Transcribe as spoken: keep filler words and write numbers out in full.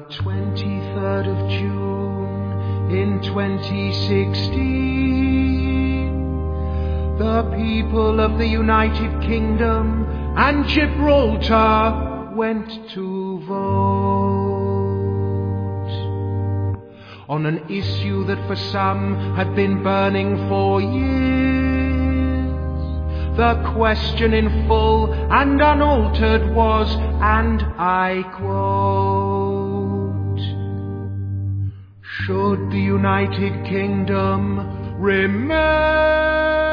twenty-third of June in twenty sixteen, the people of the United Kingdom and Gibraltar went to vote on an issue that for some had been burning for years. The question in full and unaltered was, and I quote, "Should the United Kingdom remain